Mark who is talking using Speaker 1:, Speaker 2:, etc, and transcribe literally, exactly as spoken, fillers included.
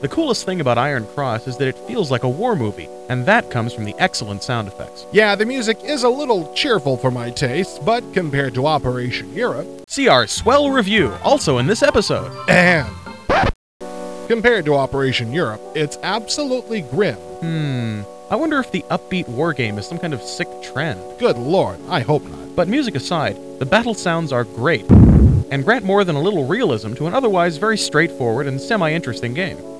Speaker 1: The coolest thing about Iron Cross is that it feels like a war movie, and that comes from the excellent sound effects.
Speaker 2: Yeah, the music is a little cheerful for my taste, but compared to Operation Europe...
Speaker 1: See our swell review, also in this episode.
Speaker 2: And... compared to Operation Europe, it's absolutely grim.
Speaker 1: Hmm... I wonder if the upbeat war game is some kind of sick trend.
Speaker 2: Good lord, I hope not.
Speaker 1: But music aside, the battle sounds are great, and grant more than a little realism to an otherwise very straightforward and semi-interesting game.